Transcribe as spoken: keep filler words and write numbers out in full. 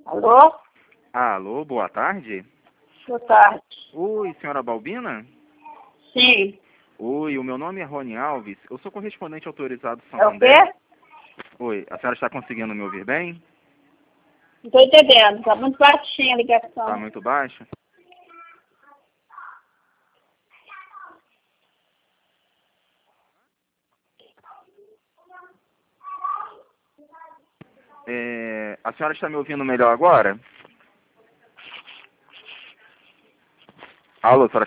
Alô? Alô, boa tarde. Boa tarde. Oi, senhora Balbina? Sim. Oi, o meu nome é Rony Alves. Eu sou correspondente autorizado É o Santander. quê? Oi, a senhora está conseguindo me ouvir bem? Não estou entendendo. Está muito baixinha a ligação. Está muito baixa? É, a senhora está me ouvindo melhor agora? Alô, a senhora